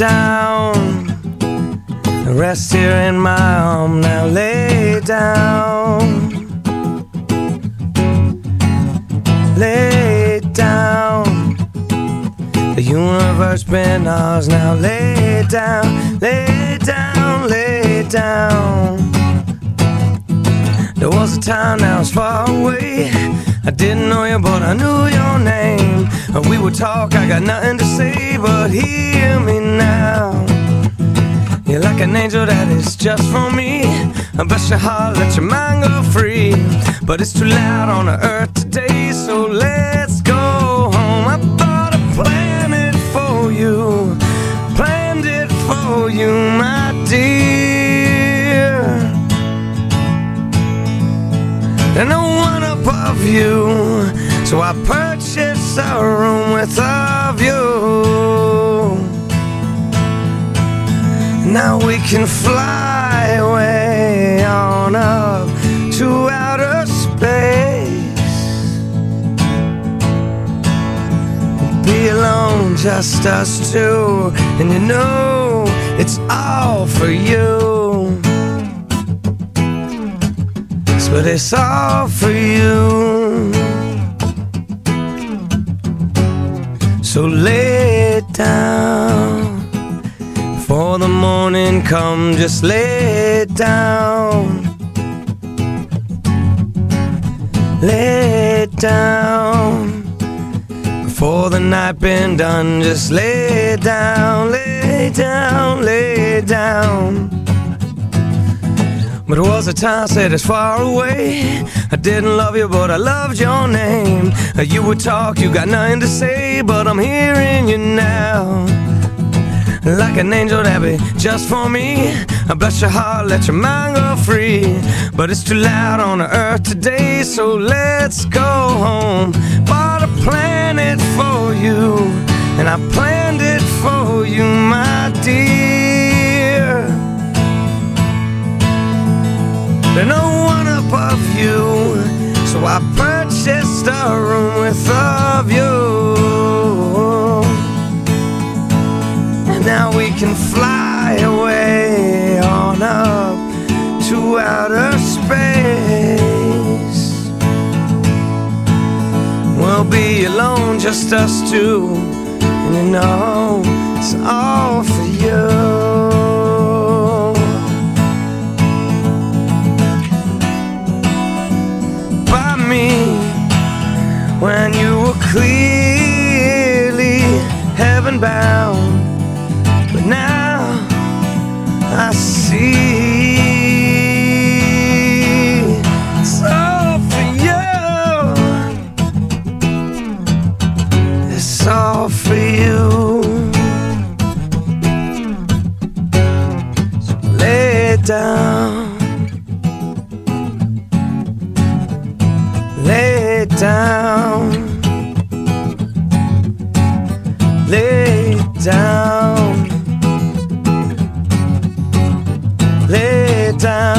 down. Rest here in my arm, now lay down. Lay down. The universe been ours, now lay down. Lay down, lay down. There was a time, now it's far away. I didn't know you, but I knew your name. We would talk, I got nothing to say, but hear me now. You're like an angel that is just for me. Bless your heart, let your mind go free. But it's too loud on the earth today, so let's go home. I bought a planet for you, planned it for you, my dear. There's no one above you, so I purchased a room with a view. Now we can fly away on up to outer space. We'll be alone, just us two, and you know it's all for you. But it's all for you. So lay it down. Before the morning comes, just lay it down. Lay it down. Before the night been done, just lay it down. Lay it down, lay it down. But it was a time, said it's far away. I didn't love you, but I loved your name. You would talk, you got nothing to say, but I'm hearing you now. Like an angel that be just for me. Bless your heart, let your mind go free. But it's too loud on the earth today, so let's go home. Bought a planet for you, and I planned it for you, my dear. There's no one above you, so I purchased a room with a view. And now we can fly away on up to outer space. We'll be alone, just us two, and you know it's all for you. When you were clearly heaven bound, but now I see it's all for you. It's all for you. So lay it down. Lay it down. Lay it down. Lay it down.